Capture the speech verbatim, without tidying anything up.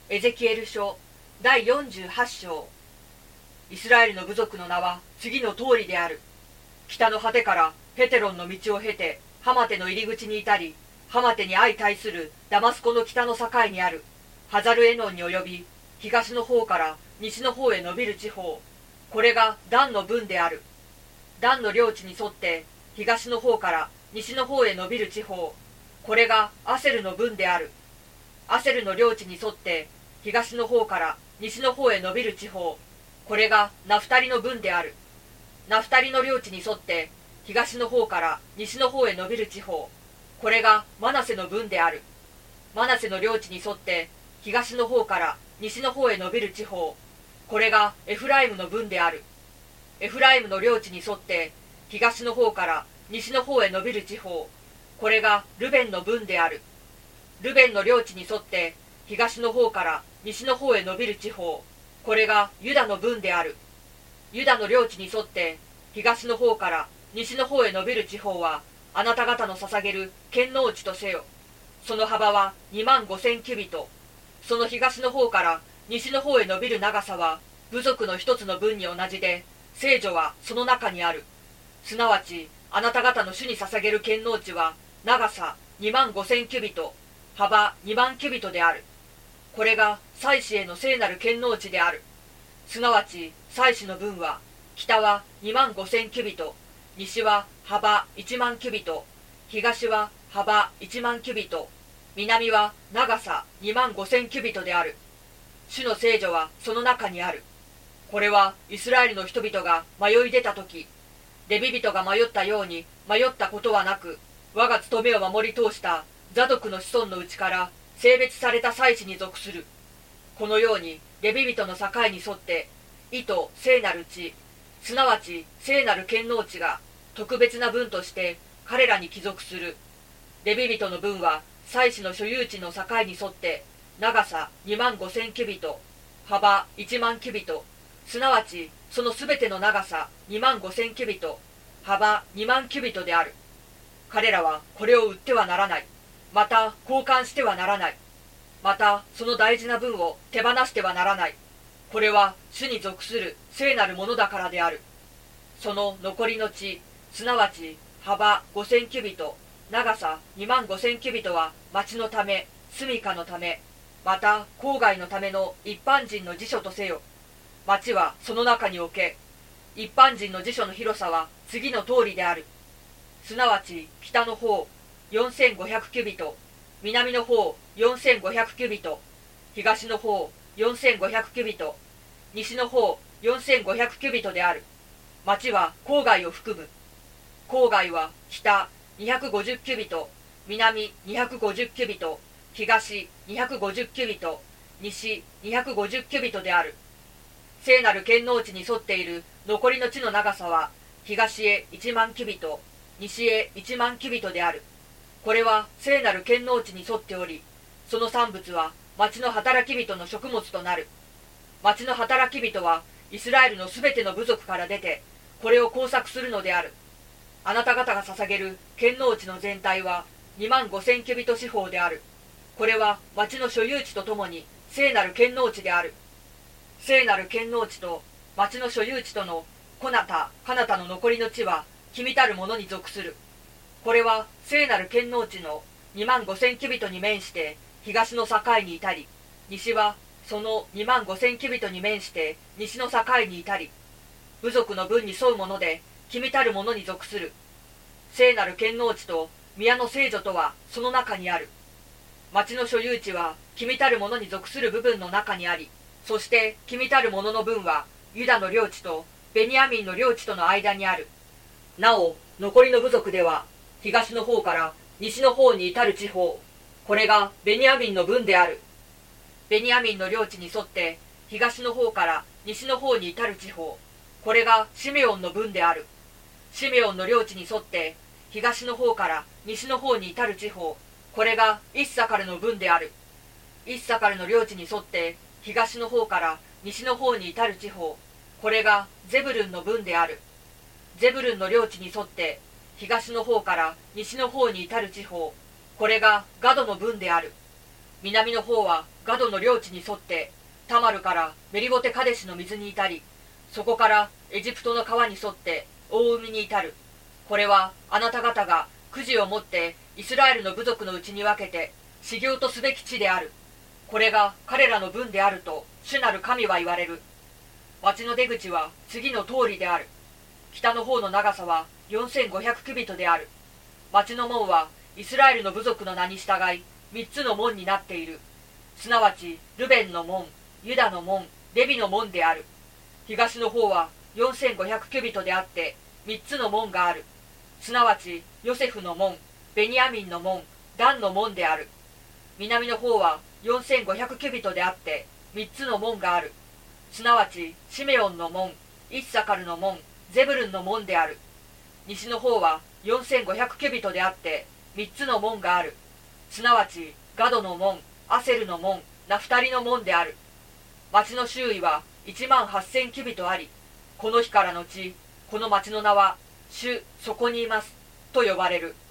エゼキエル書だいよんじゅうはち章。イスラエルの部族の名は次の通りである。北の果てからヘテロンの道を経てハマテの入り口に至り、ハマテに相対するダマスコの北の境にあるハザルエノンに及び、東の方から西の方へ伸びる地方、これがダンの分である。ダンの領地に沿って東の方から西の方へ伸びる地方、これがアセルの分である。アセルの領地に沿って東の方から西の方へ伸びる地方、これがナフタリの分である。ナフタリの領地に沿って東の方から西の方へ伸びる地方、これがマナセの分である。マナセの領地に沿って東の方から西の方へ伸びる地方、これがエフライムの分である。エフライムの領地に沿って東の方から西の方へ伸びる地方、これがルベンの分である。ルベンの領地に沿って東の方から西の方へ伸びる地方、これがユダの分である。ユダの領地に沿って東の方から西の方へ伸びる地方は、あなた方の捧げる堅能地とせよ。その幅はにまんごせんキュビト。その東の方から西の方へ伸びる長さは部族の一つの分に同じで、聖女はその中にある。すなわちあなた方の主に捧げる堅能地は長さにまんごせんキュビト、幅にまんキュビトである。これが祭司への聖なる堅能地である。すなわち祭司の分は、北はにまんごせんキュビト、西は幅いちまんキュビト、東は幅いちまんキュビト、南は長さにまんごせんキュビトである。主の聖女はその中にある。これはイスラエルの人々が迷い出た時、レビ人が迷ったように迷ったことはなく、我が務めを守り通したザドクの子孫のうちから性別された祭司に属する。このようにレビ人の境に沿って意と聖なる地、すなわち聖なる堅能地が特別な分として彼らに帰属する。レビ人の分は祭司の所有地の境に沿って長さにまんごせんキュビト、幅いちまんキュビト、すなわちそのすべての長さにまんごせんキュビト、幅にまんキュビトである。彼らはこれを売ってはならない。また交換してはならない。またその大事な分を手放してはならない。これは主に属する聖なるものだからである。その残りの地、すなわち幅ごせんキュビト、長さにまんごせんキュビトは町のため、住処のため、また郊外のための一般人の辞書とせよ。町はその中に置け。一般人の辞書の広さは次の通りである。すなわち北の方よんせんごひゃくキュビト、南の方よんせんごひゃくキュビト、東の方よんせんごひゃくキュビト、西の方よんせんごひゃくキュビトである。町は郊外を含む。郊外は北にひゃくごじゅうキュビト、南にひゃくごじゅうキュビト、東にひゃくごじゅうキュビト、西にひゃくごじゅうキュビトである。聖なる堅能地に沿っている残りの地の長さは、東へいちまんキュビト、西へいちまんキュビトである。これは聖なる堅能地に沿っており、その産物は町の働き人の食物となる。町の働き人はイスラエルのすべての部族から出て、これを工作するのである。あなた方が捧げる堅能地の全体はにまんごせんキュビト四方である。これは町の所有地とともに聖なる堅能地である。聖なる堅能地と町の所有地とのコナタ、カナタの残りの地は君たるものに属する。これは聖なる堅能地のにまんごせんキュビトに面して東の境に至り、西はそのにまんごせんキュビトに面して西の境に至り、部族の分に沿うもので君たるものに属する。聖なる堅能地と宮の聖女とはその中にある。町の所有地は君たるものに属する部分の中にあり、そして君たるものの分はユダの領地とベニヤミンの領地との間にある。なお残りの部族では東の方から西の方に至る地方、これがベニヤミンの分である。ベニヤミンの領地に沿って東の方から西の方に至る地方、これがシメオンの分である。シメオンの領地に沿って東の方から西の方に至る地方、これがイッサカルの分である。イッサカルの領地に沿って東の方から西の方に至る地方、これがゼブルンの分である。ゼブルンの領地に沿って東の方から西の方に至る地方、これがガドの分である。南の方はガドの領地に沿ってタマルからメリボテカデシの水に至り、そこからエジプトの川に沿って大海に至る。これはあなた方がくじを持ってイスラエルの部族のうちに分けて修行とすべき地である。これが彼らの分であると主なる神は言われる。町の出口は次の通りである。北の方の長さはよんせんごひゃくキュビトである。町の門はイスラエルの部族の名に従い三つの門になっている。すなわちルベンの門、ユダの門、レビの門である。東の方はよんせんごひゃくキュビトであって三つの門がある。すなわちヨセフの門、ベニヤミンの門、ダンの門である。南の方はよんせんごひゃくキュビトであって三つの門がある。すなわちシメオンの門、イッサカルの門、ゼブルンの門である。西の方はよんせんごひゃくキュビトであって三つの門がある。すなわちガドの門、アセルの門、ナフタリの門である。町の周囲はいちまんはっせんキュビトあり、この日からのち、この町の名は主そこにいますと呼ばれる。